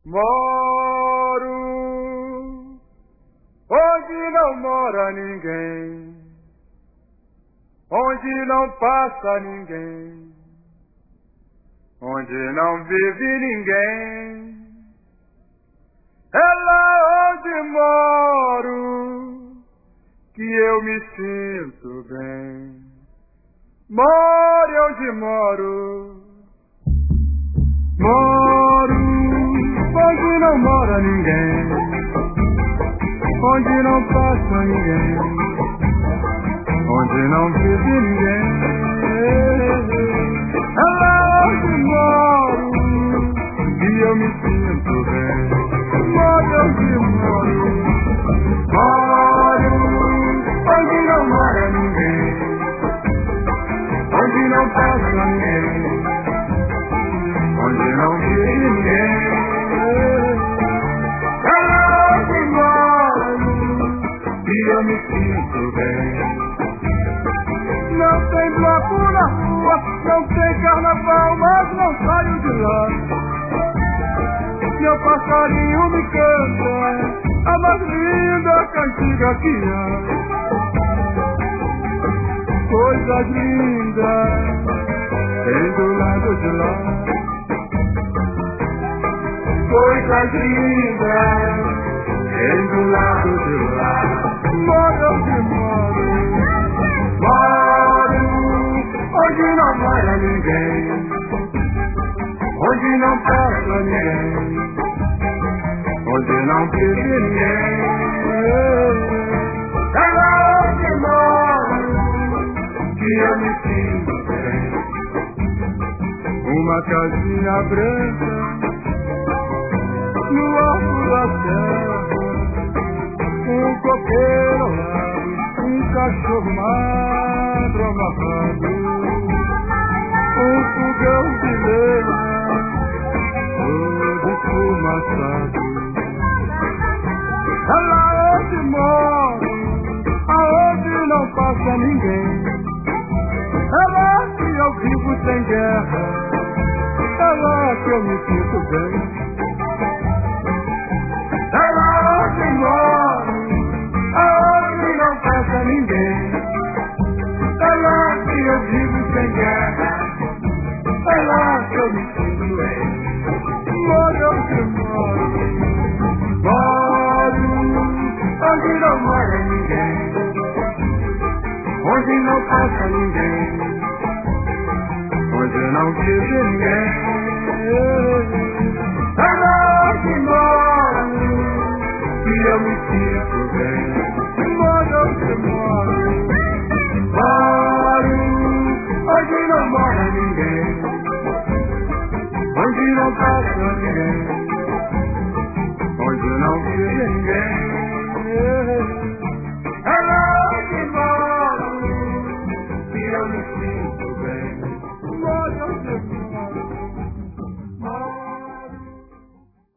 Moro onde não mora ninguém, onde não passa ninguém, onde não vive ninguém. É lá onde moro que eu me sinto bem. More onde moro, moro onde não mora ninguém, onde não passa ninguém, onde não vive ninguém. É lá onde moro que eu me sinto bem. More onde moro, moro onde não mora ninguém, onde não passa ninguém, onde não vive ninguém. É lá onde moro que eu me sinto bem. Não tem bloco na rua, não tem carnaval, mas não saio de lá. Meu passarinho me canta a mais linda cantiga que há. Coisas lindas tem do lado de lá. Coisas lindas tem do lado de lá. Moro onde moro, moro onde não mora ninguém, onde não passa ninguém, onde não vive ninguém. É lá onde moro que eu me sinto bem. Uma casinha branca no alto da terra, um coqueiro ao lado, um cachorro magro amarrado, um fogão de lenha todo esfumaçado. É lá onde moro, aonde não passa ninguém. É lá que eu vivo sem guerra, é lá que eu me sinto bem. É lá onde moro, aonde não passa ninguém. É lá que eu vivo sem guerra, é lá que eu me sinto bem. Moro onde moro, moro onde não mora ninguém, onde não passa ninguém, onde não vive ninguém.